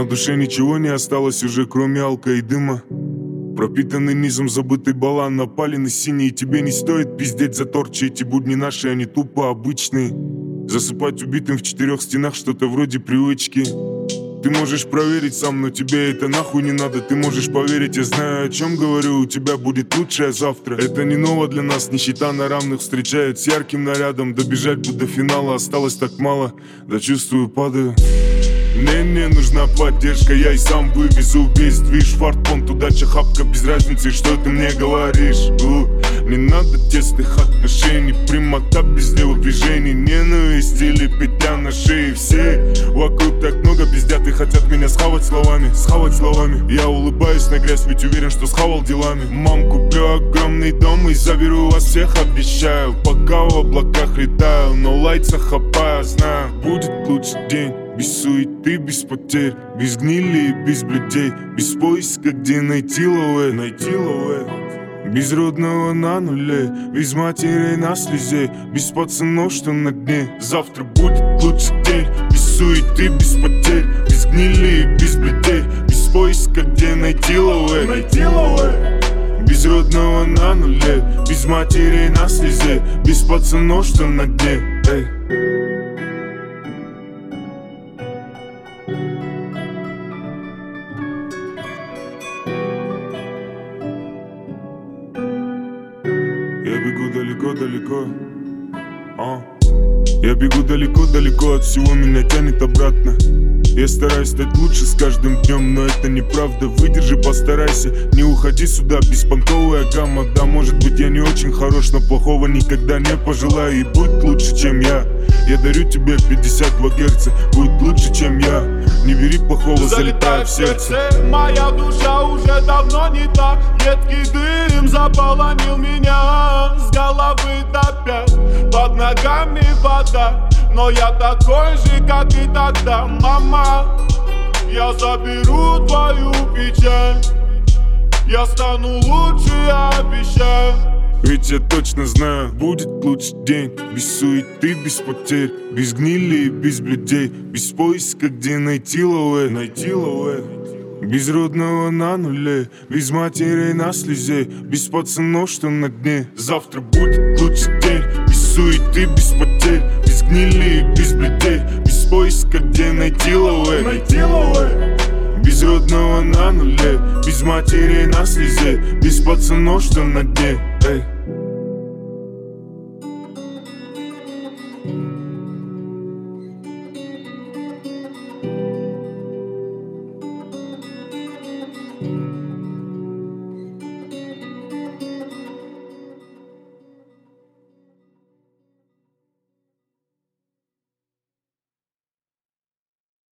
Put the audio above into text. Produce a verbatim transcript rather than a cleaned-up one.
душе ничего не осталось уже, кроме алка и дыма. Пропитанный низом забытый балан, напаленный синий. И тебе не стоит пиздеть за торчи. Эти будни наши, они тупо обычные. Засыпать убитым в четырех стенах, что-то вроде привычки. Ты можешь проверить сам, но тебе это нахуй не надо. Ты можешь поверить, я знаю, о чем говорю. У тебя будет лучшее завтра. Это не ново для нас, нищета на равных встречают с ярким нарядом. Добежать бы до финала осталось так мало. Да чувствую, падаю. Мне не нужна поддержка, я и сам вывезу весь движ. Фартпонт, удача, хапка, без разницы, что ты мне говоришь. У, не надо тесных отношений, прямота без левых движений. Ненависть или петля на шее. Все вокруг так много пиздят и хотят меня схавать словами. Схавать словами. Я улыбаюсь на грязь, ведь уверен, что схавал делами. Мам, куплю огромный дом и заберу вас всех, обещаю. Пока в облаках летаю, но лайца хапаю. Знаю, будет лучший день. Без суеты, без потерь, без гнили и без блюдей. Без поиска, где найти лове, найти лове. Без родного на нуле, без матерей на слезе. Без пацанов, что на дне. Завтра будет лучший день. Без суеты, без потерь, без гнили и без блюдей. Без поиска, где найти лове, найти лове. Без родного на нуле, без матерей на слезе. Без пацанов, что на дне. Эй. Я бегу далеко-далеко, а. Я бегу далеко-далеко от всего, меня тянет обратно. Я стараюсь стать лучше с каждым днем, но это неправда. Выдержи, постарайся, не уходи сюда. Беспонтовая гамма, да, может быть я не очень хорош, но плохого никогда не пожелаю. И будь лучше, чем я. Я дарю тебе пятьдесят два герца. Будь лучше, чем я. Не бери плохого, залетай в сердце. Моя душа уже давно не та. Едкий дым заполонил меня с головы до пят. Под ногами вода, но я такой же, как и тогда. Мама, я заберу твою печаль. Я стану лучше, я обещаю. Ведь я точно знаю, будет лучший день. Без суеты, без потерь, без гнили и без блюдей. Без поиска, где найти лове, найти лове. Без родного на нуле, без матерей на слезе. Без пацанов, что на дне. Завтра будет лучший день. Без суеты, без потерь, без гнили и без блюдей. Без поиска, где найти лове, найти лове. Без родного на нуле, без матерей на слезе. Без пацанов, что на дне. Эй.